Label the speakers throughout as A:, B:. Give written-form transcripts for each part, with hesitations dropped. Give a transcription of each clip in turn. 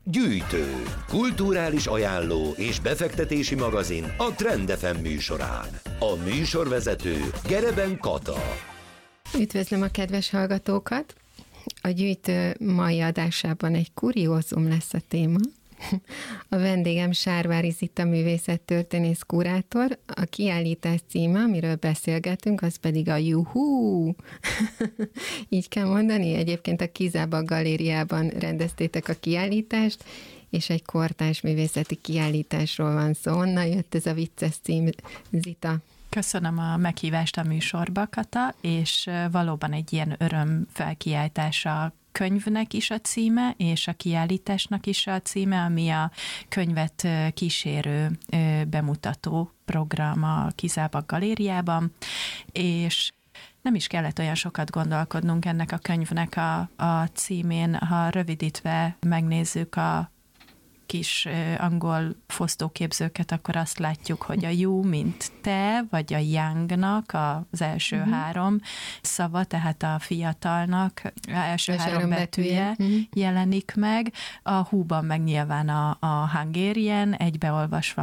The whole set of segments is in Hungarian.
A: Gyűjtő, kulturális ajánló és befektetési magazin a Trend FM műsorán. A műsorvezető Gereben Kata.
B: Üdvözlöm a kedves hallgatókat! A Gyűjtő mai adásában egy kuriózum lesz a téma. A vendégem Sárvári Zita művészettörténész kurátor, a kiállítás címe, amiről beszélgetünk, az pedig a Juhú! Így kell mondani? Egyébként a Kizábak galériában rendeztétek a kiállítást, és egy kortárs művészeti kiállításról van szó. Honnan jött ez a vicces cím, Zita?
C: Köszönöm a meghívást a műsorba, Kata, és valóban egy ilyen örömfelkiáltása könyvnek is a címe, és a kiállításnak is a címe, ami a könyvet kísérő bemutató program a Kizábak galériában, és nem is kellett olyan sokat gondolkodnunk ennek a könyvnek a címén, ha rövidítve megnézzük a kis angol fosztóképzőket, akkor azt látjuk, hogy a you, mint te, vagy a youngnak az első három szava, tehát a fiatalnak első három betűje jelenik meg, a húban meg nyilván a Hungarian, egybeolvasva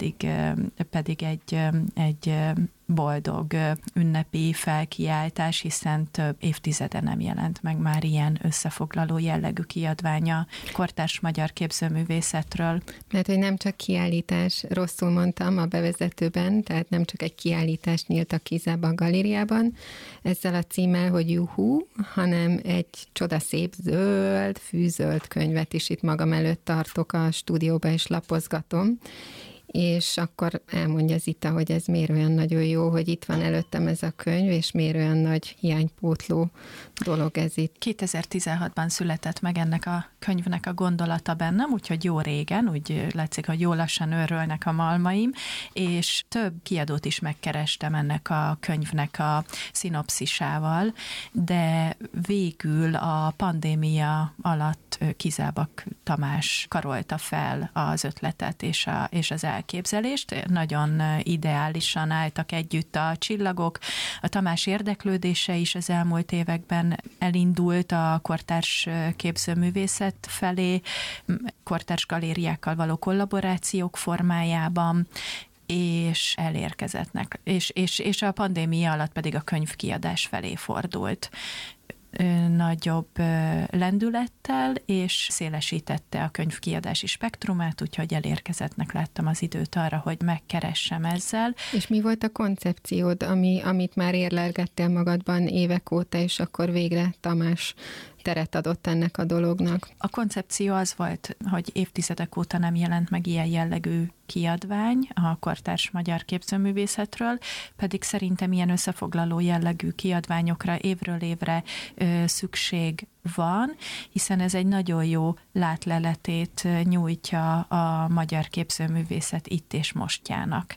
C: pedig egy boldog ünnepi felkiáltás, hiszen több évtizede nem jelent meg már ilyen összefoglaló jellegű kiadvány a kortárs magyar képzőművészetről.
B: Mert hogy nem csak kiállítás, rosszul mondtam a bevezetőben, tehát nem csak egy kiállítás nyílt a Kizábak galériában, ezzel a címmel, hogy Juhú, hanem egy csodaszép zöld, fűzöld könyvet is itt magam előtt tartok a stúdióba, és lapozgatom. És akkor elmondja Zita, hogy ez miért olyan nagyon jó, hogy itt van előttem ez a könyv, és miért olyan nagy hiánypótló dolog ez itt.
C: 2016-ban született meg ennek a könyvnek a gondolata bennem, úgyhogy jó régen, úgy látszik, hogy jó lassan őrölnek a malmaim, és több kiadót is megkerestem ennek a könyvnek a szinopszisával, de végül a pandémia alatt Kizábak Tamás karolta fel az ötletet és az elképzelést. Nagyon ideálisan álltak együtt a csillagok. A Tamás érdeklődése is az elmúlt években elindult a kortárs képzőművészet felé, kortárs galériákkal való kollaborációk formájában, és elérkezettnek. És a pandémia alatt pedig a könyvkiadás felé fordult nagyobb lendülettel, és szélesítette a könyvkiadási spektrumát, úgyhogy elérkezettnek láttam az időt arra, hogy megkeressem ezzel.
B: És mi volt a koncepciód, amit már érlelgettél magadban évek óta, és akkor végre Tamás teret adott ennek a dolognak?
C: A koncepció az volt, hogy évtizedek óta nem jelent meg ilyen jellegű kiadvány a kortárs magyar képzőművészetről, pedig szerintem ilyen összefoglaló jellegű kiadványokra évről évre szükség van, hiszen ez egy nagyon jó látleletét nyújtja a magyar képzőművészet itt és mostjának.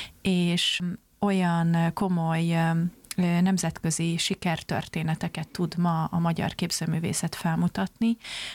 C: És olyan komoly nemzetközi sikertörténeteket tud ma a magyar képzőművészet felmutatni,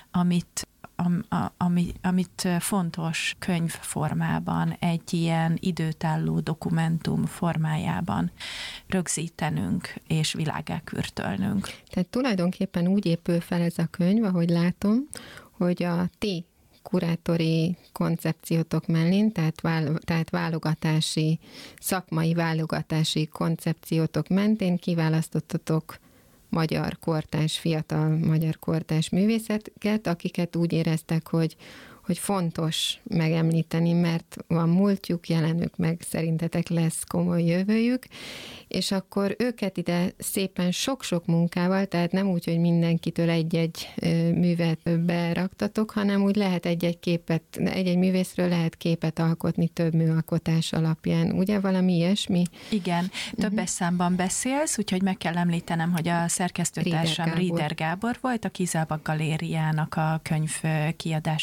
C: amit fontos könyvformában, egy ilyen időtálló dokumentum formájában rögzítenünk és világgá kürtölnünk.
B: Tehát tulajdonképpen úgy épül fel ez a könyv, ahogy látom, hogy a ti kurátori koncepciótok mellén, tehát válogatási, szakmai válogatási koncepciótok mentén kiválasztottatok magyar kortárs, fiatal magyar kortárs művészeket, akiket úgy éreztek, hogy fontos megemlíteni, mert van múltjuk, jelenük meg szerintetek lesz komoly jövőjük, és akkor őket ide szépen sok-sok munkával, tehát nem úgy, hogy mindenkitől egy-egy művet beraktatok, hanem úgy lehet egy-egy művészről lehet képet alkotni több műalkotás alapján. Ugye valami ilyesmi?
C: Igen, többes számban beszélsz, úgyhogy meg kell említenem, hogy a szerkesztőtársam Rieder Gábor volt, a Kizábak galériának a könyv kiadásával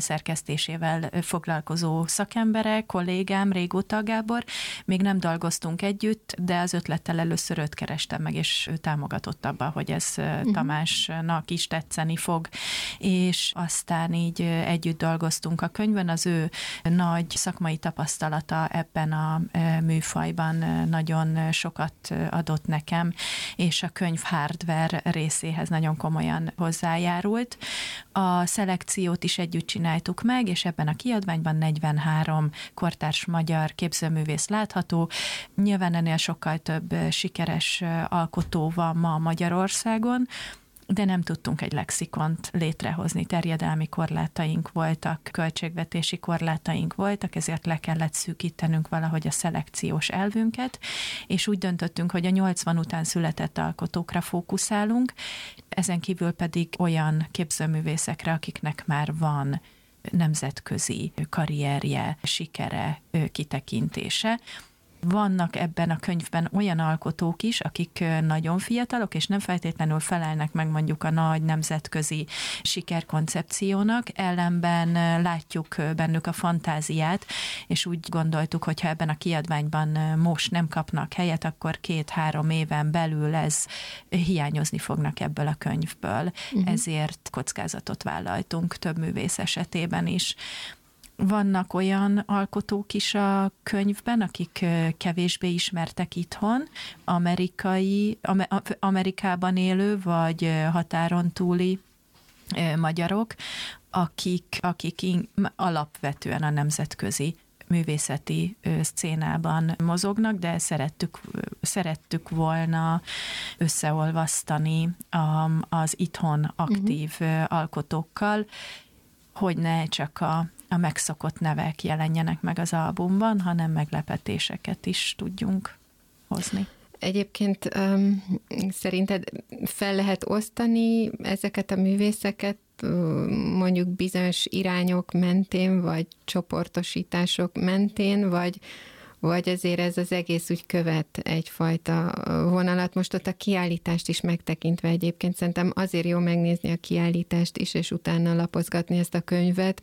C: szerkesztésével foglalkozó szakemberek, kollégám, régóta Gábor, még nem dolgoztunk együtt, de az ötlettel először őt kerestem meg, és ő támogatott abba, hogy ez Tamásnak is tetszeni fog, és aztán így együtt dolgoztunk a könyvön. Az ő nagy szakmai tapasztalata ebben a műfajban nagyon sokat adott nekem, és a könyv hardware részéhez nagyon komolyan hozzájárult. A szelekciót is együtt csináltuk meg, és ebben a kiadványban 43 kortárs magyar képzőművész látható. Nyilván ennél sokkal több sikeres alkotó van ma Magyarországon, de nem tudtunk egy lexikont létrehozni. Terjedelmi korlátaink voltak, költségvetési korlátaink voltak, ezért le kellett szűkítenünk valahogy a szelekciós elvünket, és úgy döntöttünk, hogy a 80 után született alkotókra fókuszálunk, ezen kívül pedig olyan képzőművészekre, akiknek már van nemzetközi karrierje, sikere, kitekintése. Vannak ebben a könyvben olyan alkotók is, akik nagyon fiatalok, és nem feltétlenül felelnek meg mondjuk a nagy nemzetközi sikerkoncepciónak, ellenben látjuk bennük a fantáziát, és úgy gondoltuk, hogy ha ebben a kiadványban most nem kapnak helyet, akkor 2-3 éven belül ez hiányozni fognak ebből a könyvből. Ezért kockázatot vállaltunk több művész esetében is. Vannak olyan alkotók is a könyvben, akik kevésbé ismertek itthon, Amerikában élő vagy határon túli magyarok, akik alapvetően a nemzetközi művészeti szcénában mozognak, de szerettük volna összeolvasztani az itthon aktív alkotókkal, hogy ne csak a megszokott nevek jelenjenek meg az albumban, hanem meglepetéseket is tudjunk hozni.
B: Egyébként szerinted fel lehet osztani ezeket a művészeket mondjuk bizonyos irányok mentén, vagy csoportosítások mentén, vagy azért ez az egész úgy követ egyfajta vonalat. Most ott a kiállítást is megtekintve egyébként szerintem azért jó megnézni a kiállítást is, és utána lapozgatni ezt a könyvet,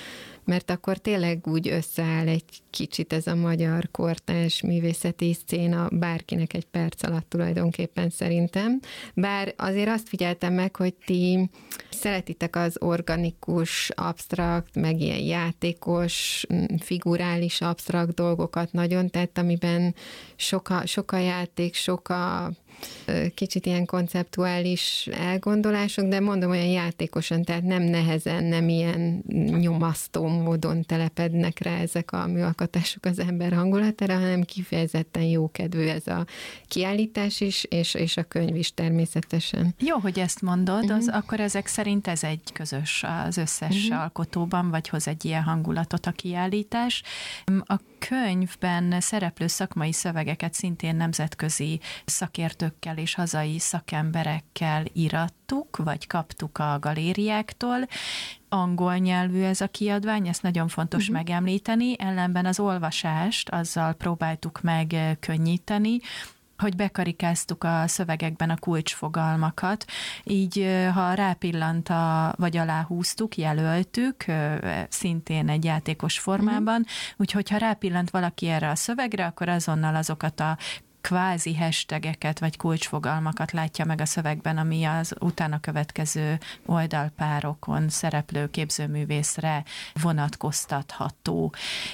B: mert akkor tényleg úgy összeáll egy kicsit ez a magyar kortárs művészeti szcéna bárkinek egy perc alatt tulajdonképpen szerintem. Bár azért azt figyeltem meg, hogy ti szeretitek az organikus, absztrakt, meg ilyen játékos, figurális, absztrakt dolgokat nagyon, tehát amiben sok a játék, sok a kicsit ilyen konceptuális elgondolások, de mondom olyan játékosan, tehát nem nehezen, nem ilyen nyomasztó módon telepednek rá ezek a műalkotások az ember hangulatára, hanem kifejezetten jókedvű ez a kiállítás is, és a könyv is természetesen.
C: Jó, hogy ezt mondod, akkor ezek szerint ez egy közös az összes alkotóban, vagy hoz egy ilyen hangulatot a kiállítás. A könyvben szereplő szakmai szövegeket szintén nemzetközi szakértőkkel és hazai szakemberekkel írattuk, vagy kaptuk a galériáktól. Angol nyelvű ez a kiadvány, ezt nagyon fontos megemlíteni, ellenben az olvasást azzal próbáltuk meg könnyíteni, hogy bekarikáztuk a szövegekben a kulcsfogalmakat, így ha rápillant vagy aláhúztuk, jelöltük, szintén egy játékos formában, úgyhogy ha rápillant valaki erre a szövegre, akkor azonnal azokat a kvázi hashtageket vagy kulcsfogalmakat látja meg a szövegben, ami az utána következő oldalpárokon szereplő képzőművészre vonatkoztatható.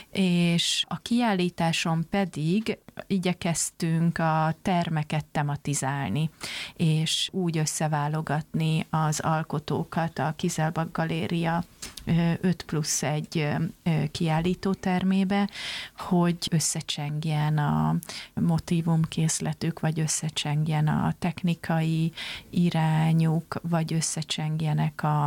C: És a kiállításon pedig igyekeztünk a termeket tematizálni, és úgy összeválogatni az alkotókat a Kizelbach Galéria 5+1 kiállítótermébe, hogy összecsengjen a motívumkészletük, vagy összecsengjen a technikai irányuk, vagy összecsengjenek a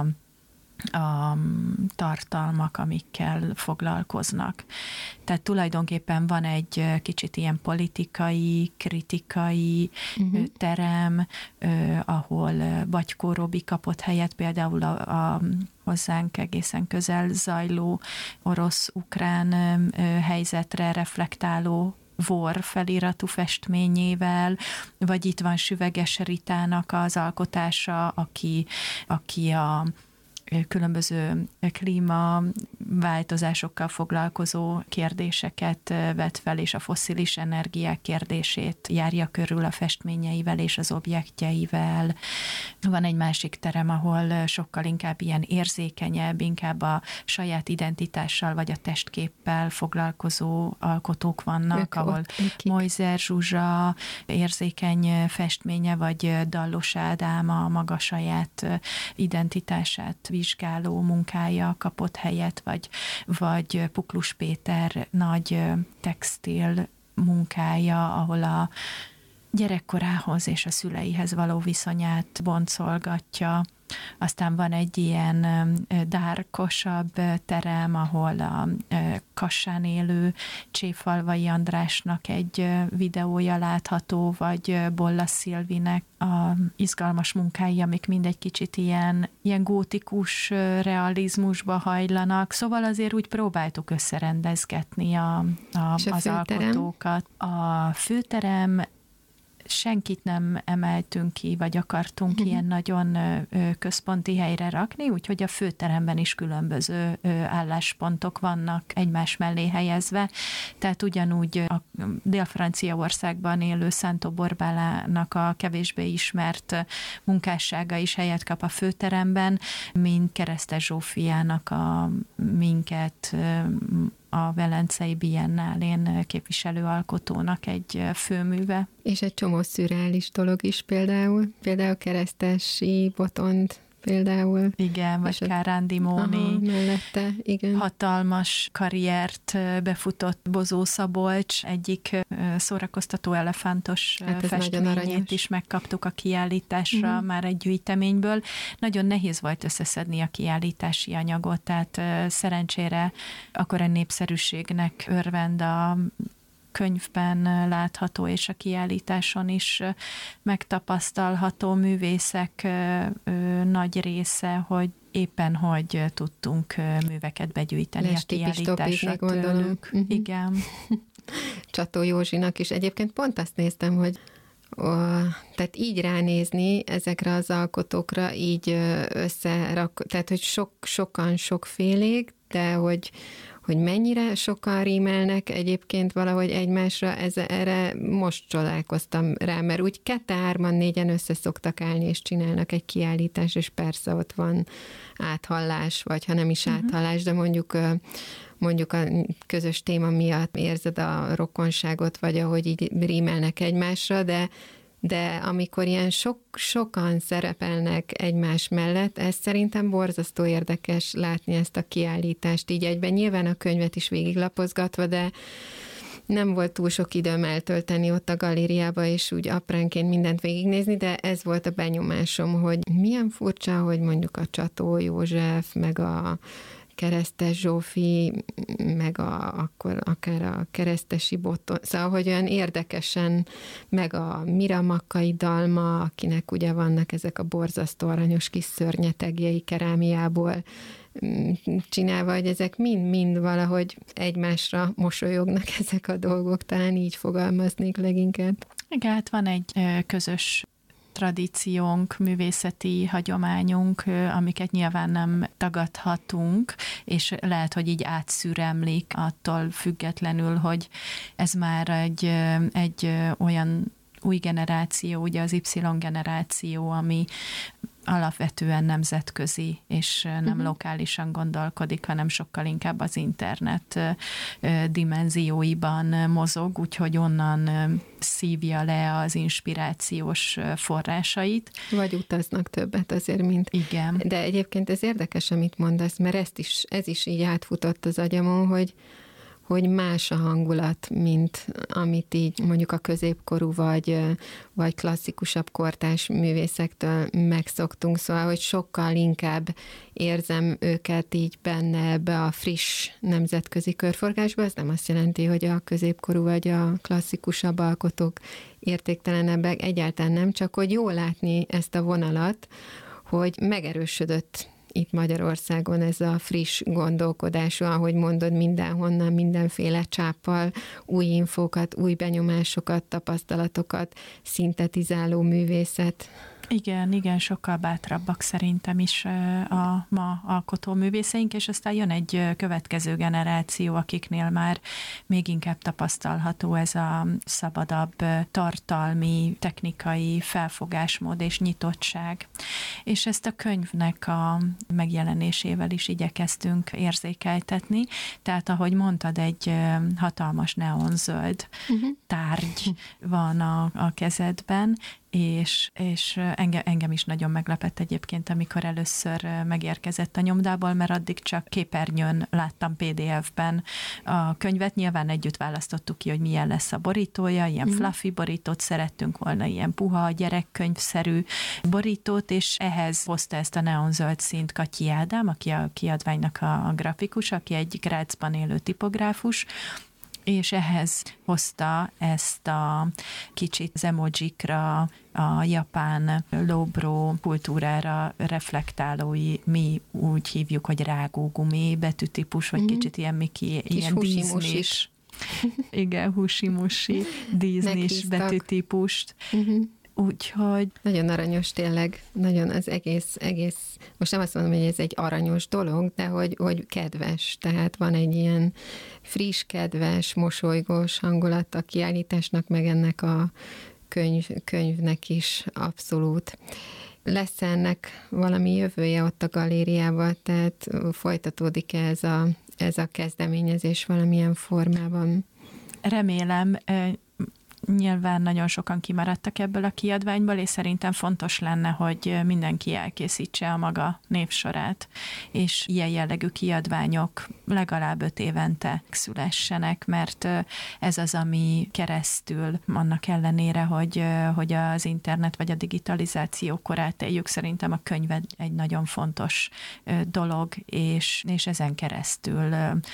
C: tartalmak, amikkel foglalkoznak. Tehát tulajdonképpen van egy kicsit ilyen politikai, kritikai terem, ahol Batykó Robi kapott helyet, például a hozzánk egészen közel zajló orosz-ukrán helyzetre reflektáló Vor feliratú festményével, vagy itt van Süveges Ritának az alkotása, aki a különböző klímaváltozásokkal foglalkozó kérdéseket vet fel, és a fosszilis energiák kérdését járja körül a festményeivel és az objektjeivel. Van egy másik terem, ahol sokkal inkább ilyen érzékenyebb, inkább a saját identitással vagy a testképpel foglalkozó alkotók vannak, ahol Mojzer Zsuzsa érzékeny festménye, vagy Dallos Ádám a maga saját identitását vizsgáló munkája kapott helyet, vagy Puklus Péter nagy textil munkája, ahol a gyerekkorához és a szüleihez való viszonyát boncolgatja. Aztán van egy ilyen dárkosabb terem, ahol a Kassán élő Cséfalvai Andrásnak egy videója látható, vagy Bolla Szilvinek a izgalmas munkái, amik mindegy kicsit ilyen gótikus realizmusba hajlanak. Szóval azért úgy próbáltuk összerendezgetni az alkotókat. A főterem senkit nem emeltünk ki, vagy akartunk ilyen nagyon központi helyre rakni, úgyhogy a főteremben is különböző álláspontok vannak egymás mellé helyezve. Tehát ugyanúgy a Dél-Franciaországban élő Szántó Borbálának a kevésbé ismert munkássága is helyet kap a főteremben, mint Keresztes Zsófiának a minket a Velencei Biennálén képviselő alkotónak egy főműve.
B: És egy csomó szürreális dolog is például Keresztesi Botond például.
C: Igen, vagy Kárándi Móni.
B: Mellette, igen.
C: Hatalmas karriert befutott Bozó Szabolcs, egyik szórakoztató elefántos festményét is megkaptuk a kiállításra, már egy gyűjteményből. Nagyon nehéz volt összeszedni a kiállítási anyagot, tehát szerencsére akkora népszerűségnek örvend a könyvben látható, és a kiállításon is megtapasztalható művészek nagy része, hogy éppen hogy tudtunk műveket begyűjteni a kiállításra tőlük. Igen.
B: Csató Józsinak is. Egyébként pont azt néztem, hogy tehát így ránézni ezekre az alkotókra, így tehát hogy sokan sokfélék, de hogy mennyire sokan rímelnek egyébként valahogy egymásra, erre most csodálkoztam rá, mert úgy 2-3-4-en össze szoktak állni, és csinálnak egy kiállítást, és persze ott van áthallás, vagy ha nem is áthallás, de mondjuk a közös téma miatt érzed a rokonságot, vagy ahogy így rímelnek egymásra, de amikor ilyen sokan szerepelnek egymás mellett, ez szerintem borzasztó érdekes látni ezt a kiállítást így egyben. Nyilván a könyvet is végiglapozgatva, de nem volt túl sok időm eltölteni ott a galériába, és úgy apránként mindent végignézni, de ez volt a benyomásom, hogy milyen furcsa, hogy mondjuk a Csató József, meg a Keresztes Zsófi, meg akkor akár a Keresztesi Botond, szóval, hogy olyan érdekesen, meg a Miramakkai Dalma, akinek ugye vannak ezek a borzasztó aranyos kis szörnyetegjei kerámiából csinálva, hogy ezek mind valahogy egymásra mosolyognak ezek a dolgok, talán így fogalmaznék leginkább.
C: Igen, hát van egy közös tradíciónk, művészeti hagyományunk, amiket nyilván nem tagadhatunk, és lehet, hogy így átszüremlik attól függetlenül, hogy ez már egy olyan új generáció, ugye az Y-generáció, ami alapvetően nemzetközi, és nem lokálisan gondolkodik, hanem sokkal inkább az internet dimenzióiban mozog, úgyhogy onnan szívja le az inspirációs forrásait.
B: Vagy utaznak többet azért, mint...
C: Igen.
B: De egyébként ez érdekes, amit mondasz, mert ez is így átfutott az agyamon, hogy más a hangulat, mint amit így mondjuk a középkorú vagy klasszikusabb kortárs művészektől megszoktunk, szóval, hogy sokkal inkább érzem őket így benne ebbe a friss nemzetközi körforgásba. Ez nem azt jelenti, hogy a középkorú vagy a klasszikusabb alkotók értéktelenebbek, egyáltalán nem, csak hogy jó látni ezt a vonalat, hogy megerősödött itt Magyarországon ez a friss gondolkodású, ahogy mondod, mindenhonnan, mindenféle csáppal új infókat, új benyomásokat, tapasztalatokat szintetizáló művészet.
C: Igen, sokkal bátrabbak szerintem is a ma alkotó művészeink, és aztán jön egy következő generáció, akiknél már még inkább tapasztalható ez a szabadabb tartalmi, technikai felfogásmód és nyitottság. És ezt a könyvnek a megjelenésével is igyekeztünk érzékeltetni. Tehát, ahogy mondtad, egy hatalmas neonzöld tárgy van a kezedben, és engem is nagyon meglepett egyébként, amikor először megérkezett a nyomdából, mert addig csak képernyőn láttam PDF-ben a könyvet. Nyilván együtt választottuk ki, hogy milyen lesz a borítója, ilyen fluffy borítót szerettünk volna, ilyen puha, gyerekkönyvszerű borítót, és ehhez hozta ezt a neonzöld színt Katyi Ádám, aki a kiadványnak a grafikus, aki egy Grazban élő tipográfus, és ehhez hozta ezt a kicsit az emojikra, a japán lowbrow kultúrára reflektálói, mi úgy hívjuk, hogy rágógumi betűtípus, vagy kicsit ilyen Mickey, ilyen Disney-s. Igen, husi-musi, Disney-s betűtípust. Úgyhogy...
B: Nagyon aranyos tényleg, nagyon az egész, most nem azt mondom, hogy ez egy aranyos dolog, de hogy kedves, tehát van egy ilyen friss, kedves, mosolygós hangulat a kiállításnak, meg ennek a könyvnek is abszolút. Lesz ennek valami jövője ott a galériában, tehát folytatódik-e ez a kezdeményezés valamilyen formában?
C: Remélem, nyilván nagyon sokan kimaradtak ebből a kiadványból, és szerintem fontos lenne, hogy mindenki elkészítse a maga névsorát, és ilyen jellegű kiadványok legalább 5 évente szülessenek, mert ez az, ami keresztül, annak ellenére, hogy az internet vagy a digitalizáció korát éljük, szerintem a könyv egy nagyon fontos dolog, és ezen keresztül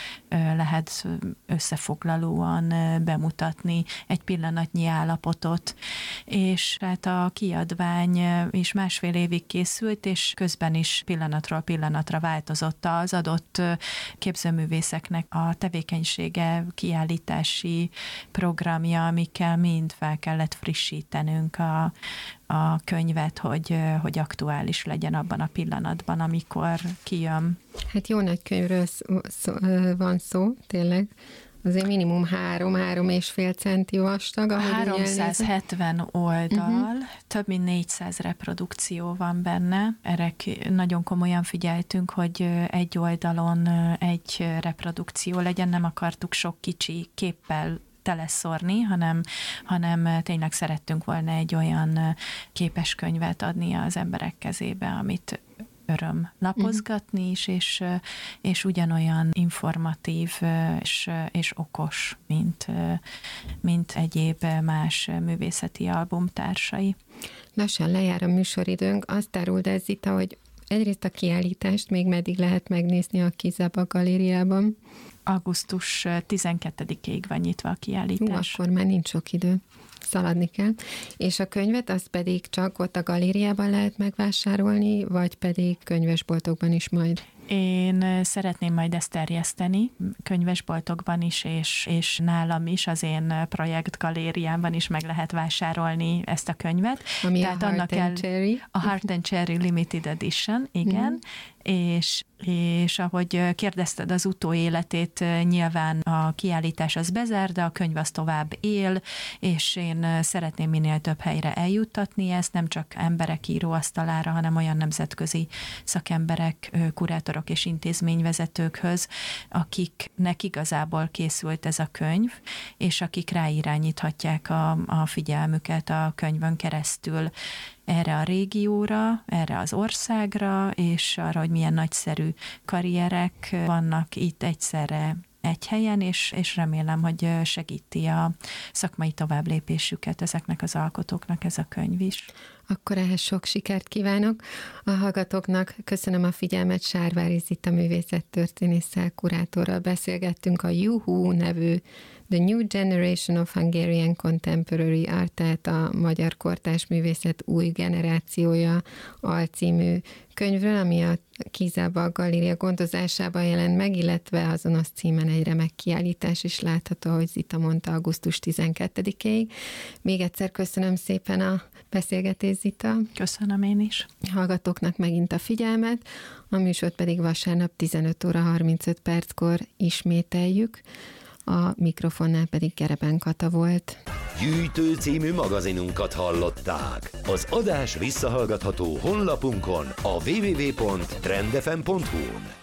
C: lehet összefoglalóan bemutatni egy pillanatnyi állapotot, és hát a kiadvány is 1,5 évig készült, és közben is pillanatról pillanatra változott az adott képzőművészeknek a tevékenysége, kiállítási programja, amikkel mind fel kellett frissítenünk a könyvet, hogy aktuális legyen abban a pillanatban, amikor kijön.
B: Hát jó nagy könyvről van szó, tényleg. Azért minimum 3,5 centi vastag.
C: 370 oldal, több mint 400 reprodukció van benne. Erre nagyon komolyan figyeltünk, hogy egy oldalon egy reprodukció legyen, nem akartuk sok kicsi képpel teleszórni, hanem tényleg szerettünk volna egy olyan képeskönyvet adni az emberek kezébe, amit öröm lapozgatni is, és ugyanolyan informatív és okos, mint egyéb más művészeti albumtársai.
B: Lassan lejár a műsoridőnk. Azt áruld el, Zita, hogy egyrészt a kiállítást még meddig lehet megnézni a Kizaba galériában?
C: Augusztus 12-ig van nyitva a kiállítás.
B: Akkor már nincs sok idő. Szaladni kell. És a könyvet azt pedig csak ott a galériában lehet megvásárolni, vagy pedig könyvesboltokban is majd?
C: Én szeretném majd ezt terjeszteni könyvesboltokban is, és nálam is, az én projektgalériámban is meg lehet vásárolni ezt a könyvet.
B: Ami tehát a Heart and Cherry.
C: A Heart and Cherry Limited Edition, igen. És ahogy kérdezted az utóéletét, nyilván a kiállítás az bezár, de a könyv az tovább él, és én szeretném minél több helyre eljuttatni ezt, nem csak emberek íróasztalára, hanem olyan nemzetközi szakemberek, kurátorok és intézményvezetőkhöz, akiknek igazából készült ez a könyv, és akik ráirányíthatják a figyelmüket a könyvön keresztül erre a régióra, erre az országra, és arra, hogy milyen nagyszerű karrierek vannak itt egyszerre egy helyen, és remélem, hogy segíti a szakmai továbblépésüket ezeknek az alkotóknak ez a könyv is.
B: Akkor ehhez sok sikert kívánok. A hallgatóknak köszönöm a figyelmet, Sárvári Zita művészettörténésszel, kurátorral beszélgettünk a Juhu nevű The New Generation of Hungarian Contemporary Art, tehát a magyar kortárs művészet új generációja alcímű könyvről, ami a Kizaba Galéria gondozásában jelent meg, illetve azonos címen egy remek kiállítás is látható, ahogy Zita mondta, augusztus 12-ig. Még egyszer köszönöm szépen a beszélgetést, Békés Zita.
C: Köszönöm én is.
B: Hallgatóknak megint a figyelmet, a műsort pedig vasárnap 15 óra 35 perckor ismételjük, a mikrofonnál pedig Gereben Kata volt.
A: Gyűjtő című magazinunkat hallották. Az adás visszahallgatható honlapunkon, a www.trendfm.hu-n.